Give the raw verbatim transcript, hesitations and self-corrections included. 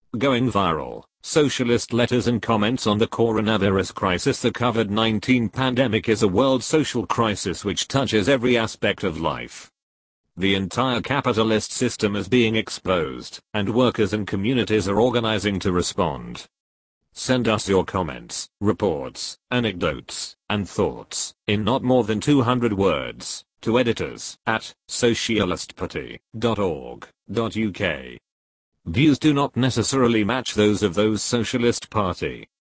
Going viral. Socialist letters and comments on the coronavirus crisis. The COVID nineteen pandemic is a world social crisis which touches every aspect of life. The entire capitalist system is being exposed, and workers and communities are organizing to respond. Send us your comments, reports, anecdotes, and thoughts, in not more than two hundred words, to editors at socialist party dot org dot U K. Views do not necessarily match those of those Socialist Party.